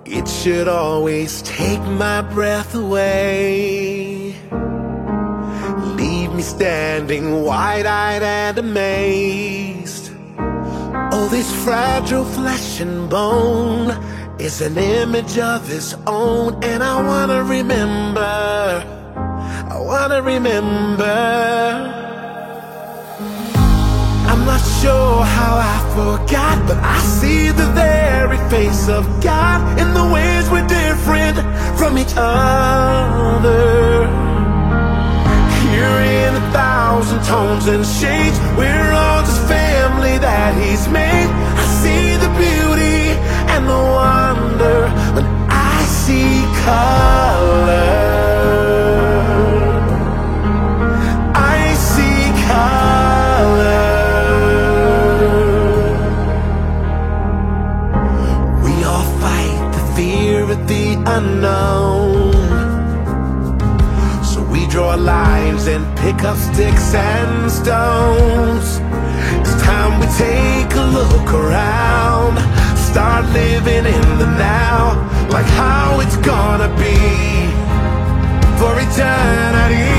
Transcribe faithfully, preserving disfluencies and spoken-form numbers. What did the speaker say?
It should always take my breath away, leave me standing wide-eyed and amazed. Oh, this fragile flesh and bone is an image of its own, and I wanna remember, I wanna remember. I'm not sure how I forgot, but I see the very face of God in the ways we're different from each other. Hearing a thousand tones and shades, we're all just family that He's made. I see the beauty and the wonder when I see color. I see color. The unknown, so we draw lines and pick up sticks and stones. It's time we take a look around, start living in the now, like how it's gonna be for eternity.